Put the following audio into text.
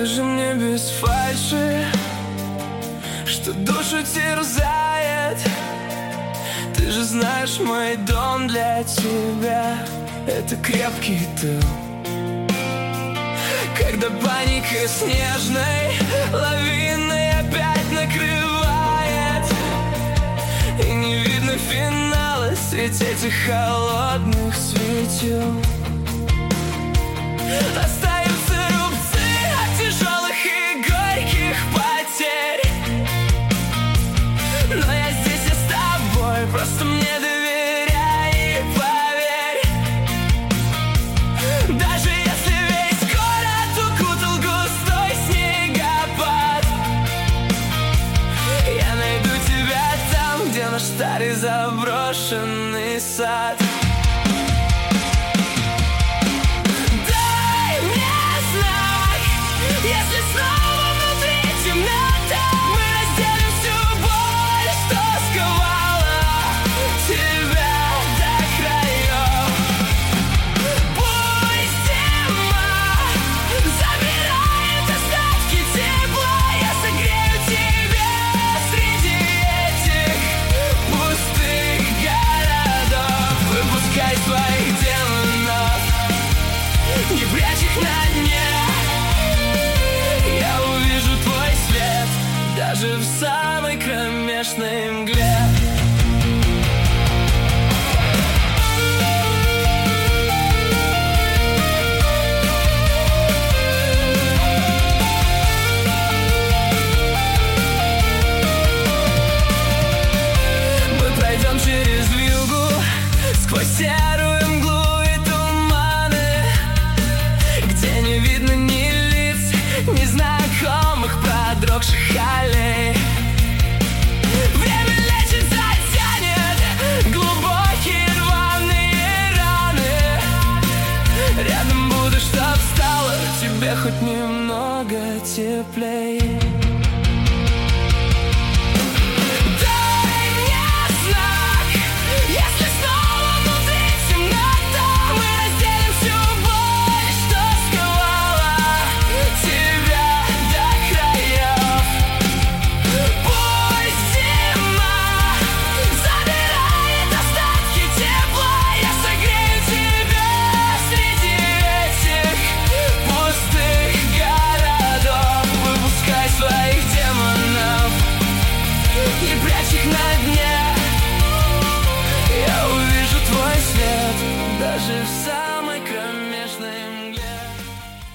Скажи мне без фальши, что душу терзает. Ты же знаешь, мой дом для тебя — это крепкий тыл. Когда паника снежной лавиной опять накрывает, и не видно финала среди этих холодных светил. Остаются рубцы от тяжелых и горьких потерь, но я здесь, я с тобой, просто мне доверяй и поверь. Даже если весь город укутал густой снегопад, я найду тебя там, где наш старый заброшенный сад. Если снова внутри темнота, мы разделим всю боль, что сковала тебя до краев. Пусть зима забирает остатки тепла, я согрею тебя среди этих пустых городов. Выпускай своих демонов, не прячь их на дне. Даже в самой кромешной мгле. Мы пройдем через вьюгу, сквозь серую мглу и туманы, где не видно ни лиц, ни знакомых продрогших аллей. Время лечит, затянет глубокие рваные раны. Рядом буду, чтоб стало тебе хоть немного теплей.